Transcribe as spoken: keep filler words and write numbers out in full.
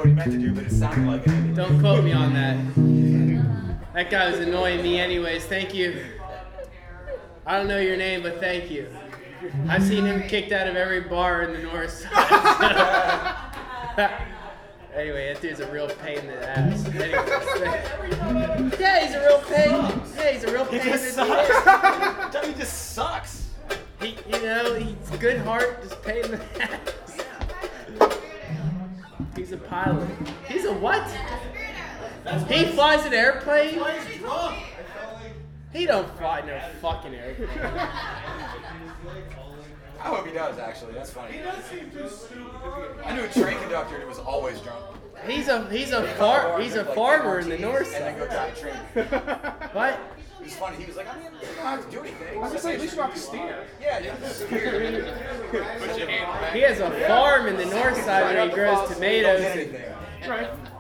what he meant to do, but it sounded like it. Don't quote me on that. That guy was annoying me anyways. Thank you. I don't know your name, but thank you. I've seen him kicked out of every bar in the north side. Anyway, that dude's a real pain in the ass. Anyways, yeah, he's a real pain. Yeah, he's a real pain in the ass. He just sucks. He, you know, he's good heart, just pain in the ass. He's a pilot. He's a what? He flies an airplane? He don't fly no fucking airplane. I hope he does, actually. That's funny. I knew a train conductor that was always drunk. He's a he's a far he's a farmer in the north And then go side. drive a train. What? It was funny. He was like, I mean, you don't have to do anything. I was gonna say, at least you don't have to steer. Yeah, you have to steer. He has a farm in the north side where he grows Don't get tomatoes. anything. Right.